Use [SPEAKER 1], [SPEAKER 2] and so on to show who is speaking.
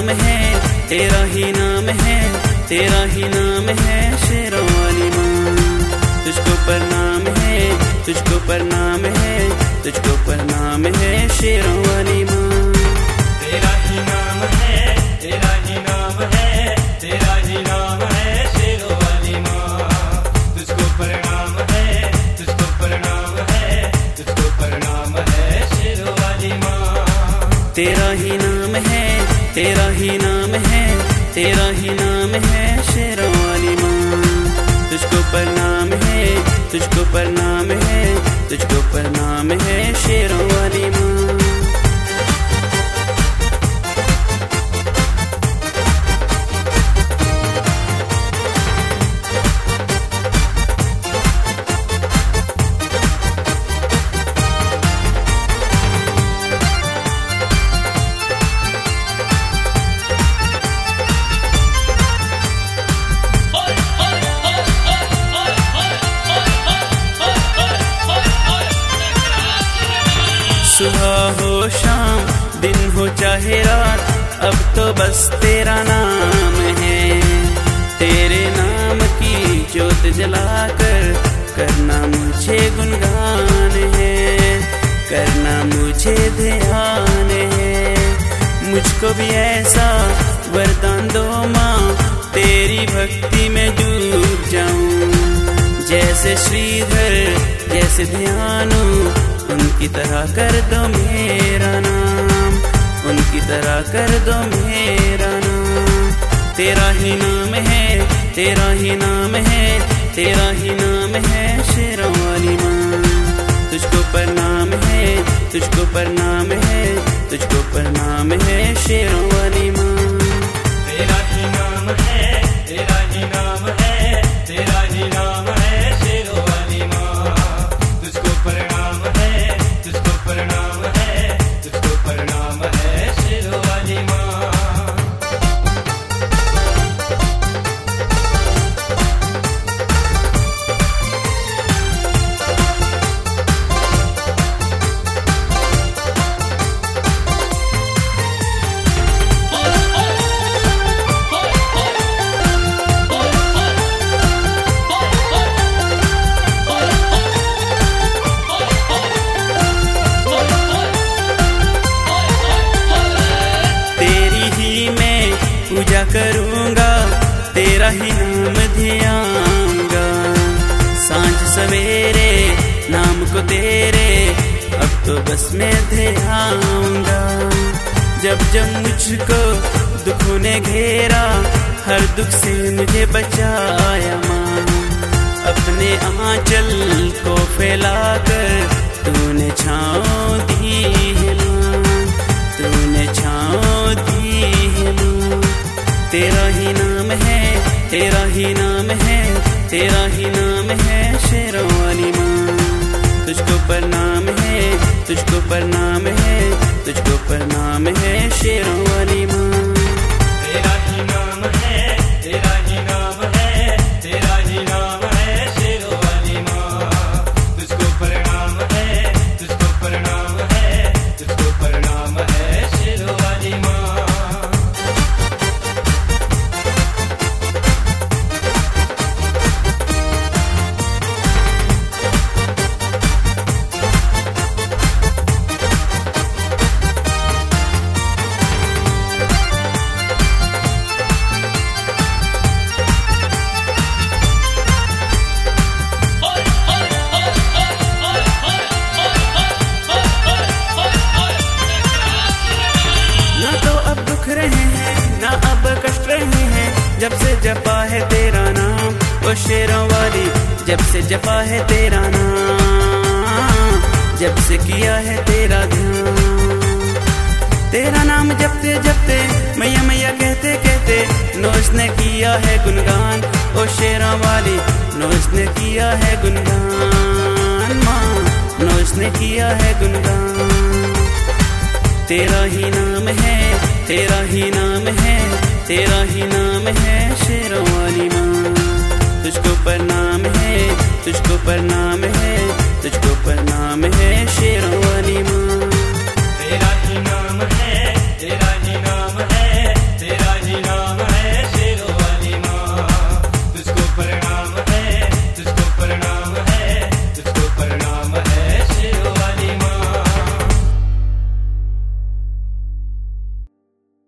[SPEAKER 1] है, तेरा ही नाम है, तेरा ही नाम है शेरों वाली माँ। तुझको प्रणाम है, तुझको प्रणाम है, तुझको प्रणाम है शेरों वाली माँ।
[SPEAKER 2] तेरा ही नाम है, तेरा ही नाम है, तेरा ही नाम है शेरों वाली माँ। तुझको प्रणाम है, तुझको प्रणाम है, तुझको प्रणाम है शेरों वाली माँ।
[SPEAKER 1] तेरा ही नाम है, तेरा ही नाम है, तेरा ही नाम है शेरों वाली माँ। तुझको प्रणाम है, तुझको प्रणाम है, तुझको प्रणाम है शेरों वाली माँ। सुबह हो शाम, दिन हो चाहे रात, अब तो बस तेरा नाम है। तेरे नाम की ज्योत जलाकर करना मुझे गुणगान है, करना मुझे ध्यान है। मुझको भी ऐसा वरदान दो माँ, तेरी भक्ति में डूब जाऊं। जैसे श्रीधर जैसे ध्यानु, उनकी तरह कर दो मेरा नाम, उनकी तरह कर दो मेरा नाम। तेरा ही नाम है, तेरा ही नाम है, तेरा ही नाम है शेरों वाली माँ। तुझको प्रणाम है, तुझको प्रणाम है, तुझको प्रणाम है शेरों वाली माँ।
[SPEAKER 2] तेरा ही नाम है, तेरा ही नाम है, तेरा ही नाम है शेरों वाली माँ। तुझको प्रणाम है, तुझको प्रणाम है, तुझको प्रणाम है शेरों वाली माँ।
[SPEAKER 1] पूजा करूंगा, तेरा ही नाम धियाऊंगा। सांझ सवेरे नाम को तेरे, अब तो बस मैं ध्याऊंगा। जब जब मुझको दुखों ने घेरा, हर दुख से मुझे बचाया माँ। अपने आंचल को फैलाकर तूने छाँव दी है माँ, तूने छाँव दी है माँ। तेरा ही नाम है, तेरा ही नाम है, तेरा ही नाम है शेरों वाली माँ। तुझको प्रणाम है, तुझको प्रणाम है, तुझको प्रणाम है शेरों वाली माँ।
[SPEAKER 2] तेरा ही नाम है, तेरा ही नाम है, तेरा ही नाम है शेरों वाली माँ। तुझको प्रणाम है, तुझको प्रणाम है, तुझको प्रणाम है शेरों वाली माँ।
[SPEAKER 1] जब से जपा है तेरा नाम ओ शेरों वाली, जब से जपा है तेरा नाम, जब से किया है तेरा ध्यान। तेरा नाम जपते जपते मैया मैया कहते कहते नौश ने किया है गुणगान ओ शेरों वाली, नौश ने किया है गुणगान माँ, नौश ने किया है गुणगान। तेरा ही नाम है, तेरा ही नाम है, तेरा ही नाम है शेरों वाली माँ। तुझको प्रणाम है, तुझको प्रणाम है, तुझको प्रणाम है शेरों